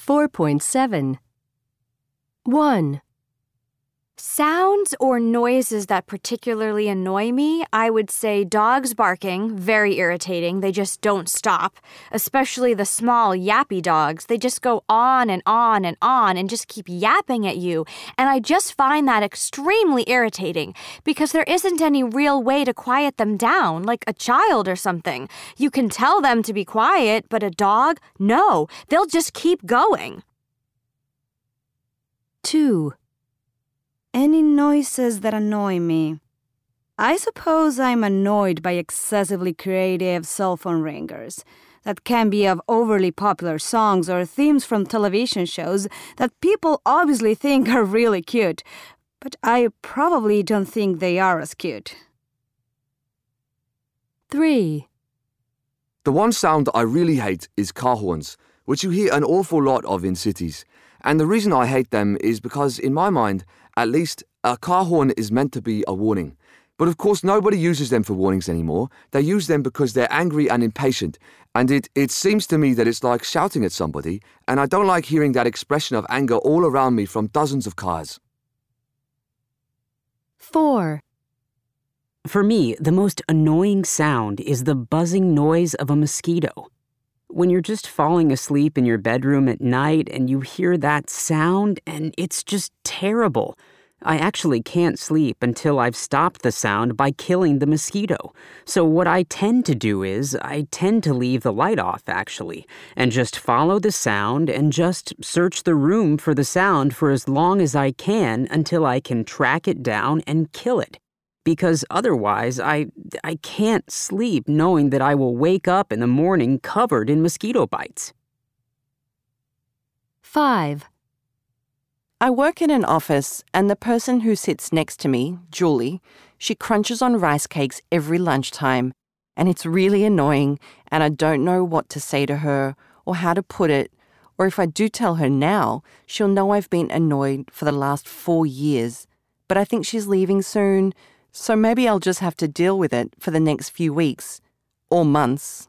4.7. 1. Sounds or noises that particularly annoy me, I would say dogs barking, very irritating. They just don't stop. Especially the small, yappy dogs. They just go on and on and on and just keep yapping at you. And I just find that extremely irritating because there isn't any real way to quiet them down, like a child or something. You can tell them to be quiet, but a dog, no, they'll just keep going. 2. Any noises that annoy me. I suppose I'm annoyed by excessively creative cell phone ringers that can be of overly popular songs or themes from television shows that people obviously think are really cute, but I probably don't think they are as cute. 3. The one sound I really hate is car horns, which you hear an awful lot of in cities. And the reason I hate them is because, in my mind, at least, a car horn is meant to be a warning. But of course, nobody uses them for warnings anymore. They use them because they're angry and impatient. And it seems to me that it's like shouting at somebody, and I don't like hearing that expression of anger all around me from dozens of cars. 4. For me, the most annoying sound is the buzzing noise of a mosquito. When you're just falling asleep in your bedroom at night and you hear that sound, and it's just terrible. I actually can't sleep until I've stopped the sound by killing the mosquito. So what I tend to do is I tend to leave the light off, actually, and just follow the sound and just search the room for the sound for as long as I can until I can track it down and kill it. Because otherwise, I can't sleep knowing that I will wake up in the morning covered in mosquito bites. 5. I work in an office, and the person who sits next to me, Julie, she crunches on rice cakes every lunchtime, and it's really annoying, and I don't know what to say to her or how to put it, or if I do tell her now, she'll know I've been annoyed for the last 4 years. But I think she's leaving soon, so maybe I'll just have to deal with it for the next few weeks or months.